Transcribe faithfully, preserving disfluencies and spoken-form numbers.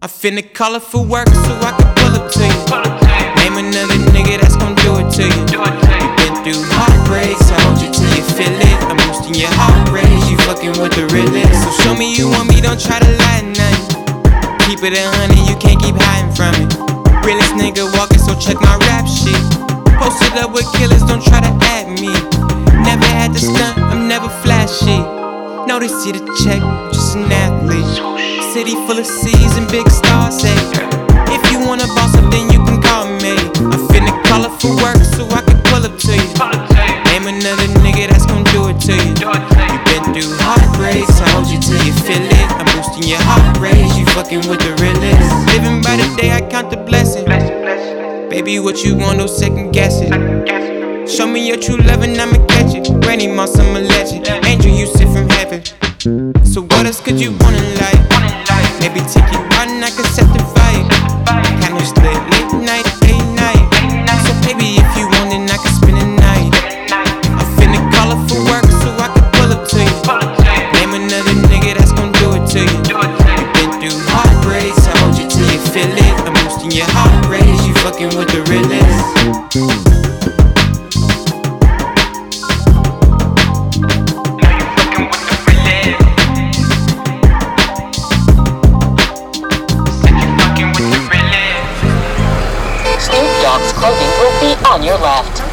finna call it for work so I can pull up to you. Name another nigga that's gon' do it to you. You been through heartbreaks, I hold you till you feel it. I'm boosting your heart rate, you fucking with the realest. So show me you want me, don't try to lie to nothing. Keep it a hundred, you can't keep hiding from it. Realest nigga walking, so check my rap shit. Posted up with killers, don't try to add me. Never had to stunt, I'm never flashy. No, they see the check, just an athlete. City full of C's and big stars, say if you wanna boss up, then you can call me. I'm finna call it for work so I can pull up to you. Name another nigga that's gon' do it to you. You been through heartbreaks, I hold you till you feel it. I'm boosting your heart rate, you fucking with the realest. Living by the day, I count the blessing. Baby, what you want, no second guess it. Show me your true love and I'ma catch it. Granny Moss, I'm a legend. Angel, you sit from heaven. So what else could you want?